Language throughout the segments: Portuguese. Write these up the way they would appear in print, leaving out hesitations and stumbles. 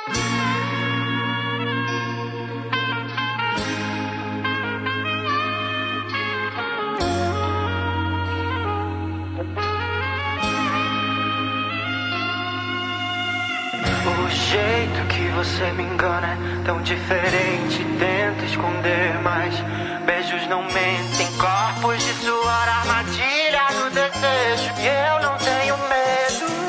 O jeito que você me engana é tão diferente. Tenta esconder, mas beijos não mentem. Corpos de suor, armadilha do desejo. E eu não tenho medo.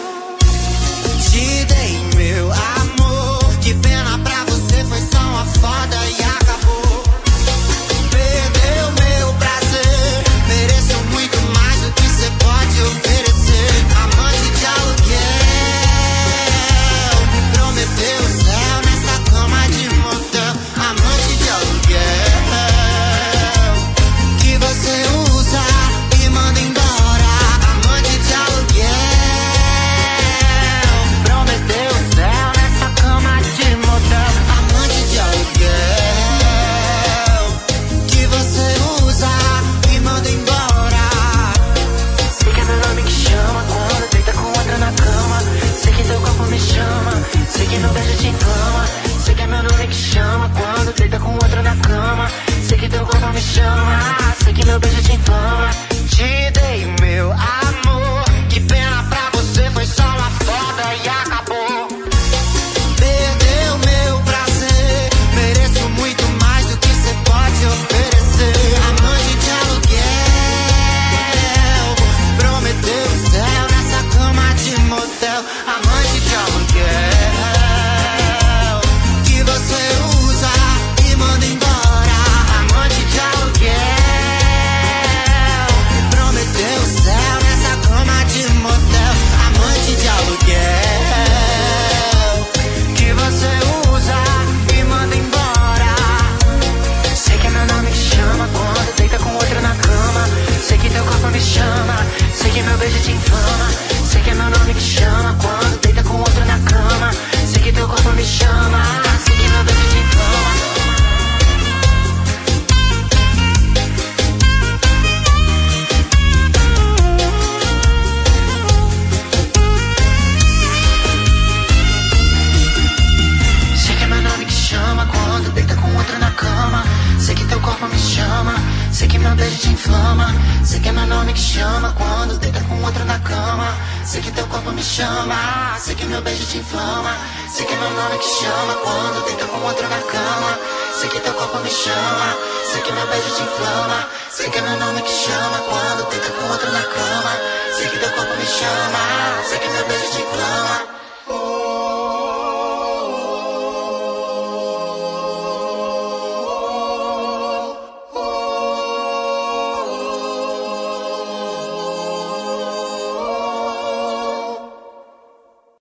Te dei meu amor, que pena pra você, foi só uma foda e acabou. Perdeu meu prazer, mereço muito mais do que você pode oferecer. Amante de aluguel, me prometeu o céu nessa cama de motel. Amante de aluguel, que você usa e manda embora. Amante de aluguel, prometeu o céu nessa cama de motel. Amante de aluguel, que você usa e manda embora. Sei que é meu nome que chama quando deita com outra na cama. Sei que teu corpo me chama, sei que meu beijo te inflama. Sei que é meu nome que chama quando deita com outra na cama. Sei que teu corpo me chama, sei que meu beijo te inflama. Te dei meu amor, que pena pra você, foi só uma foda e acabou. Perdeu meu prazer, mereço muito mais do que você pode oferecer. Amante de aluguel, prometeu o céu nessa cama de motel. Amante de aluguel, que você usa e manda embora. Amante de aluguel, prometeu o céu nessa cama de motel. Amante de aluguel, que você usa e manda embora. Sei que é meu nome que chama quando deita com outra na cama. Sei que teu corpo me chama, sei que meu beijo te inflama. Sei que é meu nome que chama quando deita com outra na cama. Sei que teu corpo me chama, sei que meu beijo te inflama. Sei que é meu nome que chama quando deita com outra na cama. Sei que teu corpo me chama, sei que meu beijo te inflama. Sei que é meu nome que chama quando deita com outra na cama. Sei que teu corpo me chama, sei que meu beijo te inflama. Sei que é meu nome que chama quando deita com outra na cama. Sei que teu corpo me chama, sei que meu beijo te inflama. Sei que é meu nome que chama quando deita com outra na cama. Sei que teu corpo me chama, sei que meu beijo te inflama.